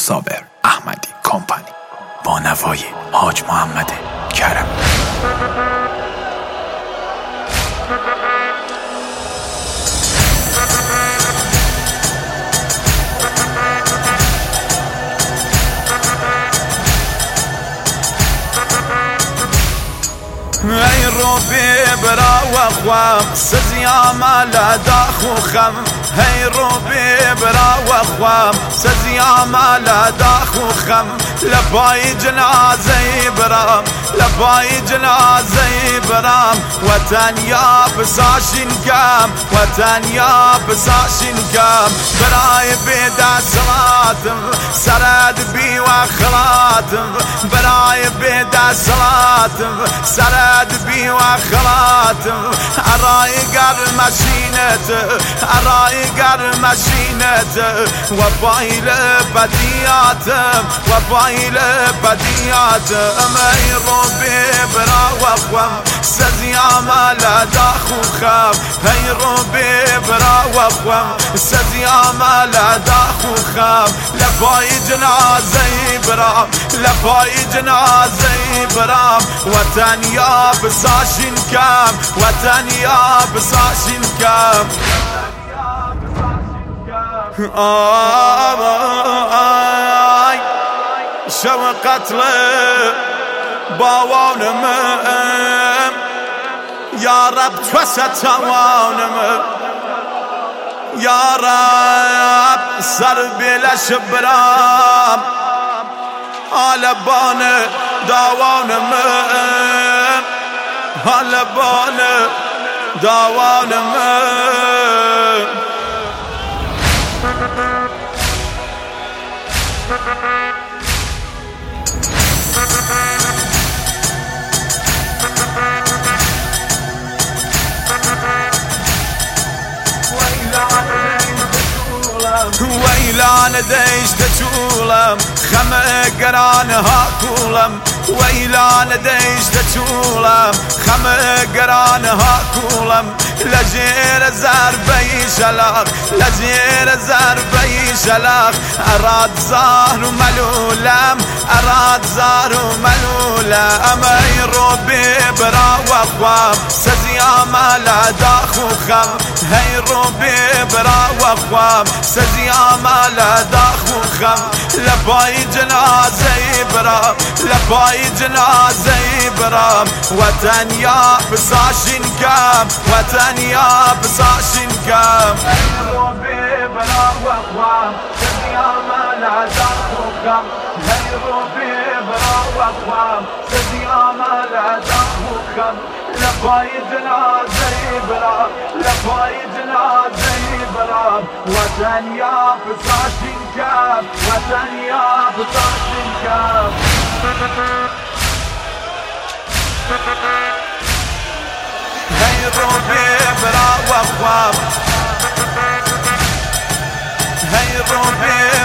صابر احمدی کمپانی با نوای حاج محمد کرم. ای روبی برا و خوام سزیام لا خوخم ای روبی برا و خوام سزیام لا خوخم لبای جنازه برام لبای جنازه برام وطن یا بساشین کم وطن یا بساشین کم برای بیدا صلاتم سرد بی و خلاتم برای بیدا صلاتم سرد بی و خلاتم ارای گر مشینت ارای گر مشینت و بایل بدیاتم و بایل بدیاتم ای روبی برا و خوام سزیام لا خوخم ای روبی برا و خوام سزیام لا خوخم لبای جنازه برام لبای جنازه برام وطن یا بساشین کم وطن یا بساشین کم آی شو قتل باوانم یا رب تو ستوانم یا رب سر بلش برام آلبان داوانم آلبان داوانم ويلان ديش تشولم خم قران هاكولم ويلان ديش تشولم خم قران هاكولم لجير زربي شلاخ لجير زربي شلاخ اراد زار ملولم اراد زار ملولم اي روبي برا وخوام سزيام لا داخوخم هي روبي برا وخوام سزیام لا خوخم لبای جنازه برام لبای جنازه برام وطن یا بساشین کم وطن یا بساشین کم ای روبی برا و خوام سزیام لا خوخم ای روبی برا و خوام سزیام لا خوخم لبای جنازه برام لبای جنازه برام وطن یا بساشین کم وطن یا بساشین کم هی روبی برا و خوام هی روبی